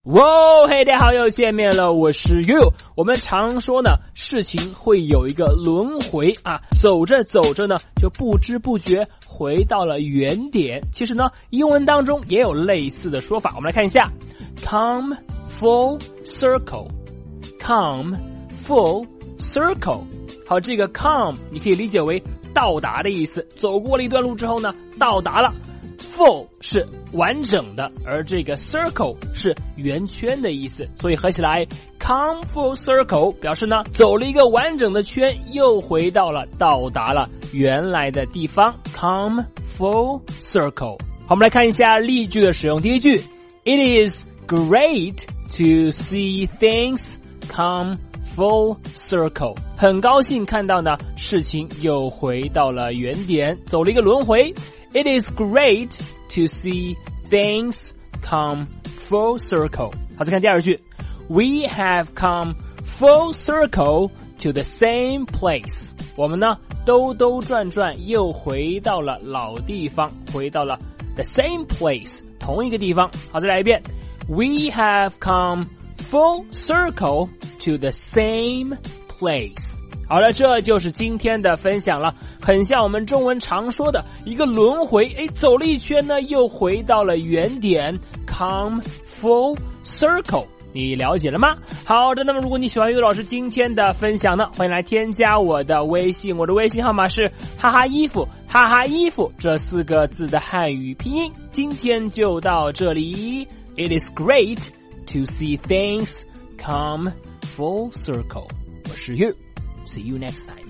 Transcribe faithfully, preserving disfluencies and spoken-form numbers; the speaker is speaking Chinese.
哇，嘿，大家好，又见面了，我是 You。我们常说呢，事情会有一个轮回啊，走着走着呢，就不知不觉回到了原点。其实呢，英文当中也有类似的说法，我们来看一下 ，come full circle，come full circle。好，这个 come 你可以理解为到达的意思，走过了一段路之后呢，到达了。full 是完整的，而这个 circle 是圆圈的意思，所以合起来 come full circle 表示呢走了一个完整的圈，又回到了到达了原来的地方 come full circle。 好，我们来看一下例句的使用。第一句 It is great to see things come full circle， 很高兴看到呢事情又回到了原点，走了一个轮回。It is great to see things come full circle。 好，再看第二句 We have come full circle to the same place。 我们呢兜兜转转又回到了老地方，回到了 the same place， 同一个地方。好，再来一遍 We have come full circle to the same place。好了，这就是今天的分享了，很像我们中文常说的一个轮回，诶，走了一圈呢，又回到了原点 come full circle， 你了解了吗？好的，那么如果你喜欢于老师今天的分享呢，欢迎来添加我的微信，我的微信号码是哈哈衣服，哈哈衣服这四个字的汉语拼音。今天就到这里， It is great to see things come full circle。 我是 You，See you next time.